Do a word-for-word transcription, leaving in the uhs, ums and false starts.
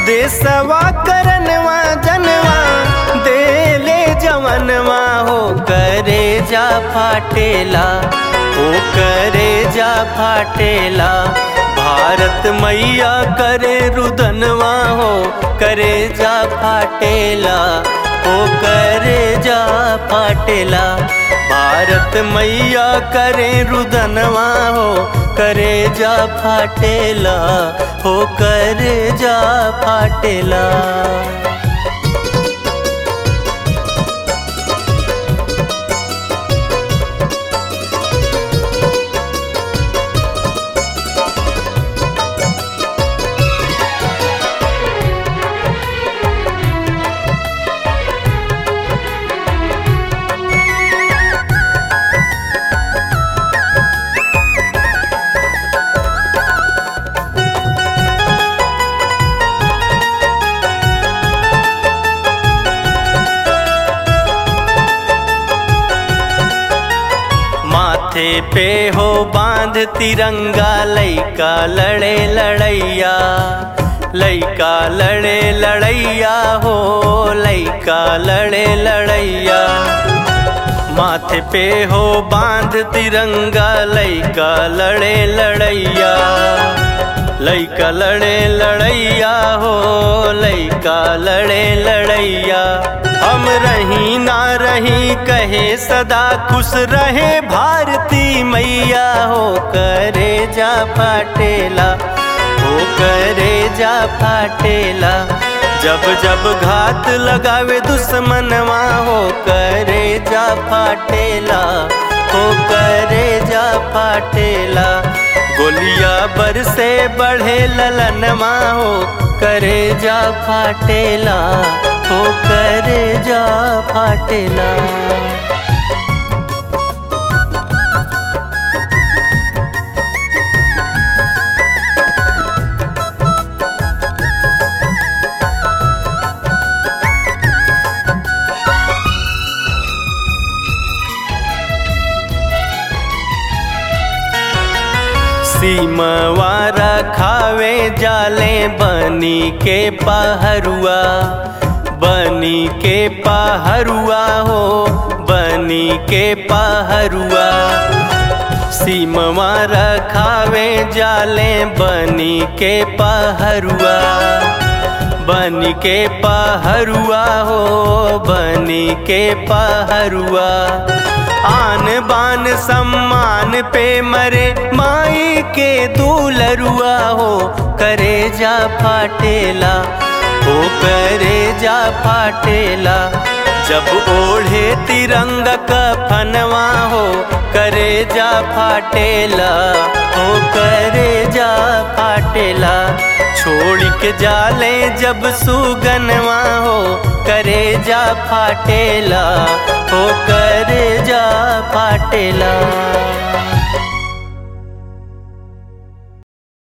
देसवा करनवा जनवा दे ले जवनवा हो करे जा फाटेला, हो करे जा फाटेला। भारत मैया करे रुदनवा हो करे जा फाटेला, हो करे जा फाटेला। भारत मैया करे रुदनवा हो करे जा फाटेला, हो करे जा फाटेला। माथे पे हो बांध तिरंगा लइका लड़े लड़ैया, लइका लड़े लड़ैया हो लइका लड़े लड़ैया। माथे पे हो बांध तिरंगा लइका लड़े लड़ैया, लइका लड़े लड़ैया हो लइका लड़े लड़ैया। हम रही ना रही कहे सदा खुश रहे भारती मैया हो करे जा फाटेला, हो करे जा फाटेला। जब जब घात लगावे दुश्मनवा हो करे जा फाटेला, हो करे जा फाटेला। गोलिया बरसे बढ़े ललनवा हो करे जा फाटेला, हो करे जा फाटेला। सीमवा रखावे जाले बनी के पहरुआ, बनी के पहरुआ हो बनी के पहरुआ। सीमवा रखावे जाले बनी के पहरुआ, बनी के पहरुआ हो बनी के पहरुआ। आन बान सम्मान पे मरे माई के दुलरुआ हो करे जा फाटेला, हो करे जा फाटेला। जब ओढ़े तिरंगा कफनवा हो करे जा फाटेला, हो करे जा फाटेला। छोड़ के जाले जब सुगनवा हो करे जा फाटेला, हो करे जा फाटेला।